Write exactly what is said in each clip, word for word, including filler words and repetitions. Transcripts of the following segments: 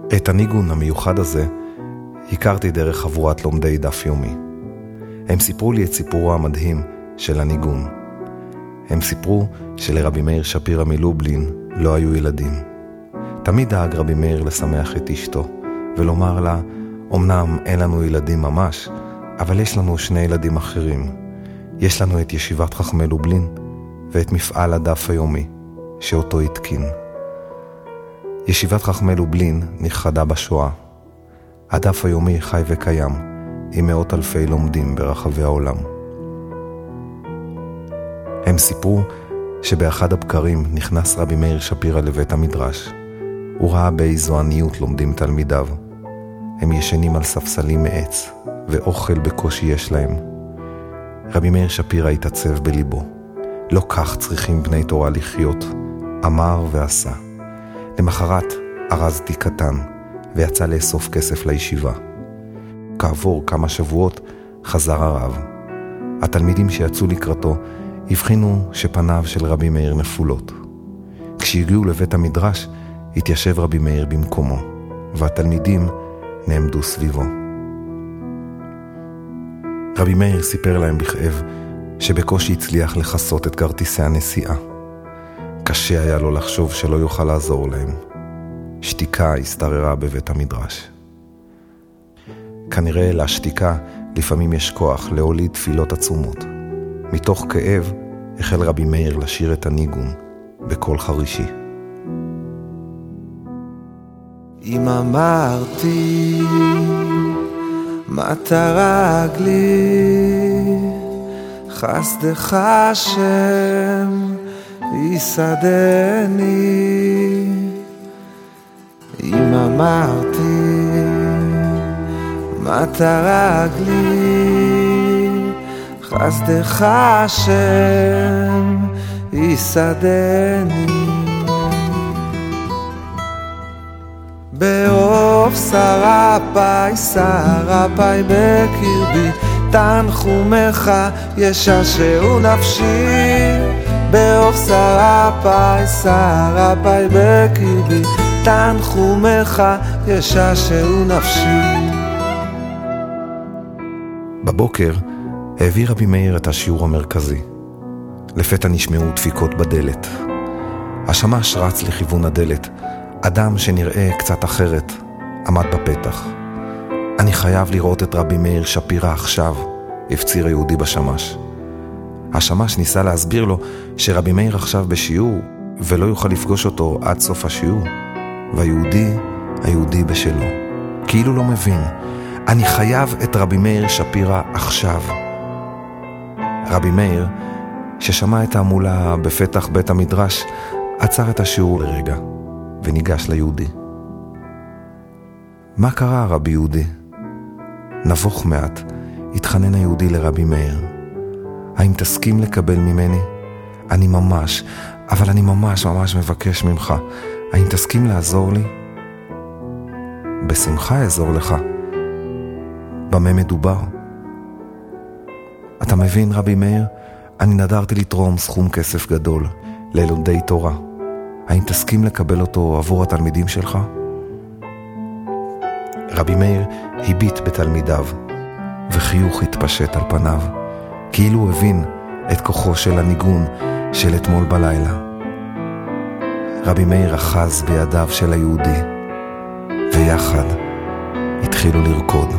את הניגון המיוחד הזה הכרתי דרך חבורת לומדי דף יומי. הם סיפרו לי את סיפורו המדהים של הניגון. הם סיפרו שלרבי מאיר שפירא מלובלין לא היו ילדים. תמיד דאג רבי מאיר לשמח את אשתו ולומר לה, אמנם אין לנו ילדים ממש, אבל יש לנו שני ילדים אחרים. יש לנו את ישיבת חכמי לובלין ואת מפעל הדף היומי שאותו התקין. ישיבת חכמי לובלין נכחדה בשואה. הדף היומי חי וקיים עם מאות אלפי לומדים ברחבי העולם. הם סיפרו שבאחד הבקרים נכנס רבי מאיר שפירא לבית המדרש. הוא ראה באיזו עניות לומדים תלמידיו. הם ישנים על ספסלים מעץ ואוכל בקושי יש להם. רבי מאיר שפירא התעצב בליבו. לא כך צריכים בני תורה לחיות, אמר ועשה. למחרת ארזתי קטן ויצא לאסוף כסף לישיבה. כעבור כמה שבועות חזר הרב. התלמידים שיצאו לקראתו הבחינו שפניו של רבי מאיר נפולות. כשהגיעו לבית המדרש התיישב רבי מאיר במקומו, והתלמידים נעמדו סביבו. רבי מאיר סיפר להם בכאב שבקושי הצליח לחסות את כרטיסי הנסיעה. קשה היה לו לחשוב שלא יוכל לעזור להם. שתיקה הסתררה בבית המדרש. כנראה לשתיקה לפעמים יש כוח להוליד תפילות עצומות. מתוך כאב החל רבי מאיר לשיר את הניגון בקול חרישי. אם אמרתי מטה רגלי חסדך השם יסעדני, אם אמרתי מטה רגלי חסדך השם יסעדני, באוף שרפי שרפי בקרבי תנחומך ישעשעו נפשי, באוף שרפי שרפי בקרבי תנחומך ישעשעו נפשי. בבוקר העביר רבי מאיר את השיעור המרכזי. לפתע נשמעו דפיקות בדלת. השמש רץ לכיוון הדלת. אדם שנראה קצת אחרת עמד בפתח. אני חייב לראות את רבי מאיר שפירא עכשיו, הפציר היהודי בשמש. השמש ניסה להסביר לו שרבי מאיר עכשיו בשיעור ולא יוכל לפגוש אותו עד סוף השיעור. והיהודי, היהודי בשלו. כאילו לא מבין. אני חייב את רבי מאיר שפירא עכשיו. רבי מאיר, ששמע את העמולה בפתח בית המדרש, עצר את השיעור לרגע וניגש ליהודי. מה קרה, רבי יהודי? נבוך מעט, התחנן היהודי לרבי מאיר. האם תסכים לקבל ממני? אני ממש, אבל אני ממש ממש מבקש ממך. האם תסכים לעזור לי? בשמחה אעזור לך. במה מדובר? אתה מבין, רבי מאיר? אני נדרתי לתרום סכום כסף גדול ללומדי תורה. האם תסכים לקבל אותו עבור התלמידים שלך? רבי מאיר הביט בתלמידיו, וחיוך התפשט על פניו, כאילו הוא הבין את כוחו של הניגון של אתמול בלילה. רבי מאיר אחז בידיו של היהודי, ויחד התחילו לרקוד.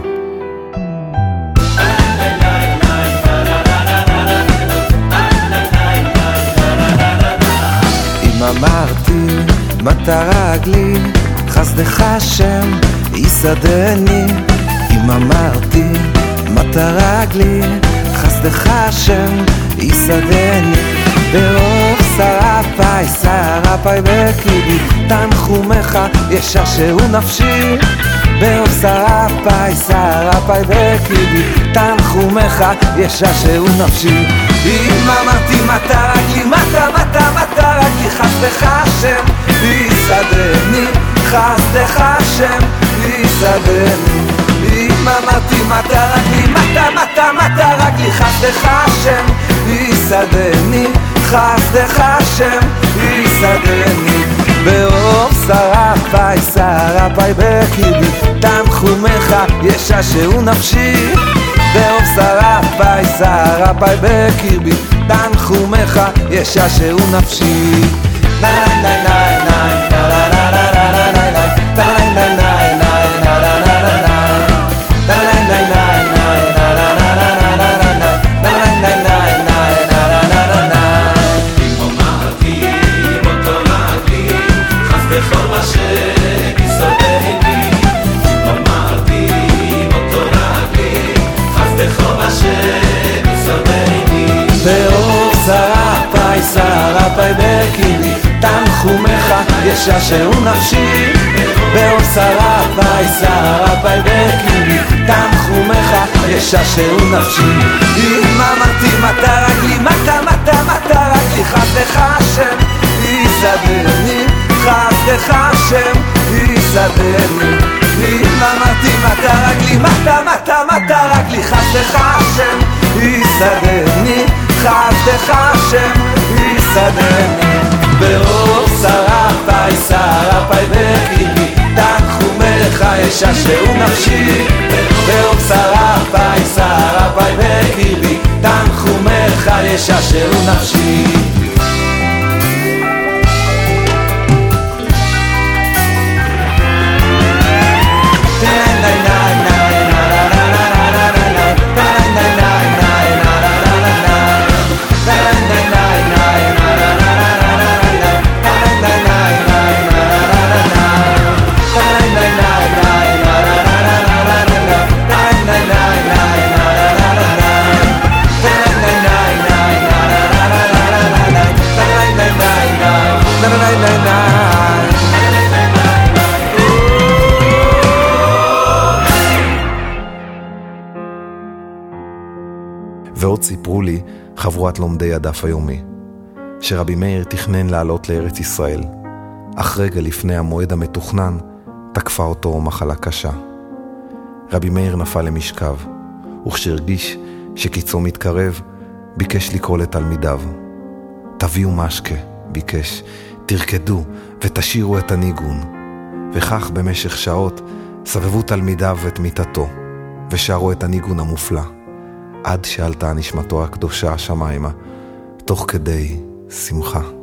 אם אמרתי מטה רגלי חסדך השם יסעדני, אם אמרתי מטה רגלי חסדך השם יסעדני, באוף שרפי שרפי בקרבי תנחומך ישעשעו נפשי, באוף שרפי שרפי בקרבי תנחומך ישעשעו נפשי. אם אמרתי מטה רגלי מטה מטה מטה רגלי חסדך השם יסעדני, חסדך השם יסעדני, אם אמרתי מטה רגלי מטה מטה מטה רגלי חסדך השם יסעדני, חסדך השם יסעדני. באור שרפי שרפי בקרבי תנחומך ישעשעו נפשי באור שרפי שרפי בקרבי תנחומך ישעשעו נפשי ניי ניי ניי ניי שרפי בקרבי תנחומך ישעשעו נפשי באור שרפי שרפי בקרבי תנחומך ישעשעו נפשי אם אמרתי מטה רגלי מטה מטה מטה רגלי חסדך השם יסעדני חסדך השם יסעדני אם אמרתי מטה רגלי מטה מטה מטה רגלי חסדך השם יסעדני חסדך השם יסעדני באור שרפי שרפי בקרבי תנחומך ישעשעו נפשי באור שרפי שרפי בקרבי תנחומך ישעשעו נפשי ועוד סיפרו לי חבורת לומדי הדף היומי, שרבי מאיר תכנן לעלות לארץ ישראל, אך רגע לפני המועד המתוכנן תקפה אותו מחלה קשה. רבי מאיר נפל למשכב, וכשהרגיש שקיצו מתקרב, ביקש לקרוא לתלמידיו. תביאו משקה, ביקש, תרקדו ותשירו את הניגון. וכך במשך שעות סבבו תלמידיו את מיטתו, ושרו את הניגון המופלא. עד שעלתה נשמתו הקדושה השמיימה, תוך כדי שמחה.